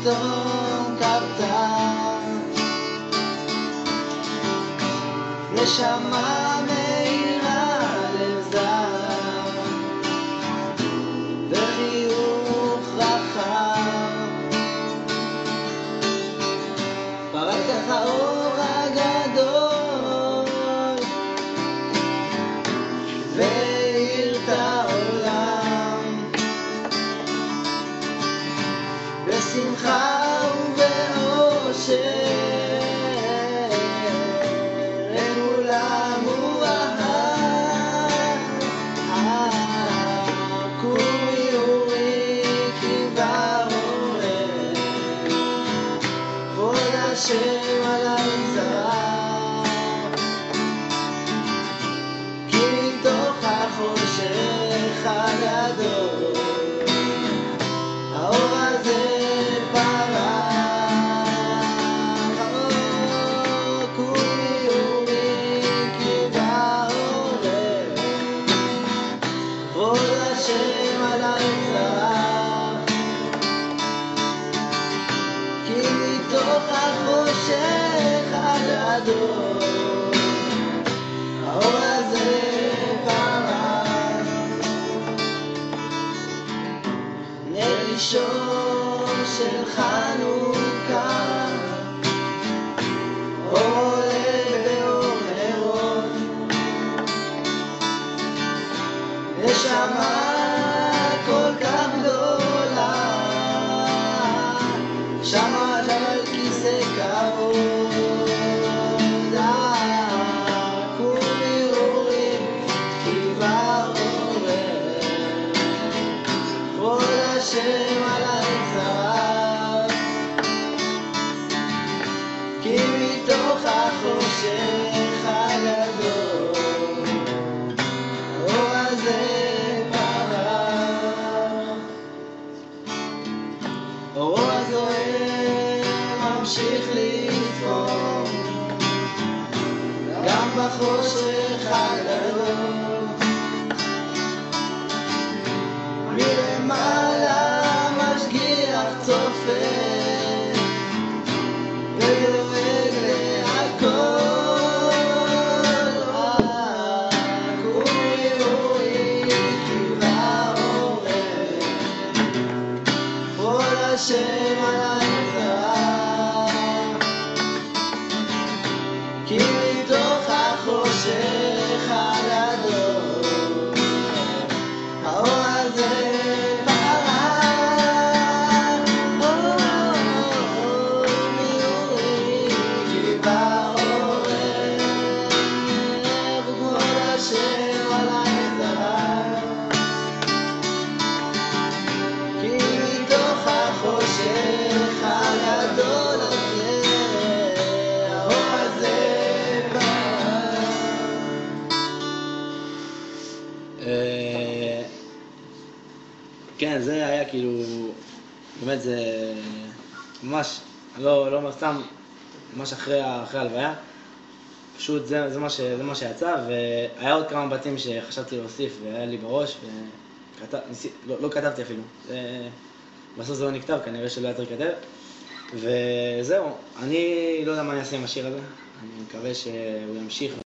פתאום קרתה נשמה מאירה לב זר וחיוך רחב פרץ לך האור הגדול והאיר את העולם בשמחה ובאושר השם עליי זרח כי מתוך החושך הגדול האור הזה פרח קומי אורי כי בעורף כבוד השם עליי זרח כי מתוך החושך הגדול האור הזה פרח נר ראשון של חנוכה עולה באור נרות נשמה כל כך גדולה שמה על כיסא כבוד קומי אורי כי בעורף כבוד השם עליי זרח כי מתוך החושך הגדול האור הזה פרח אורו הזוהר ממשיך לפעום גם בחושך הגדול מלמעלה משגיח צופה ודואג להכל קומי אורי כי בעורף כבוד השם עליי זרח כי מתוך החושך הגדול האור הזה פרח קומי אורי כי בעורף כבוד השם עליי זרח כי מתוך החושך הגדול הזה האור הזה פרח. כן, זה היה כאילו, באמת זה ממש, לא אומר סתם, ממש אחרי ההלוויה, פשוט זה מה שיצא, והיה עוד כמה בתים שחשבתי להוסיף והיה לי בראש, לא כתבתי אפילו, בסוף זה לא נכתב, כנראה שלא היה צריך לכתב, וזהו, אני לא יודע מה אני אעשה עם השיר הזה, אני מקווה שהוא ימשיך.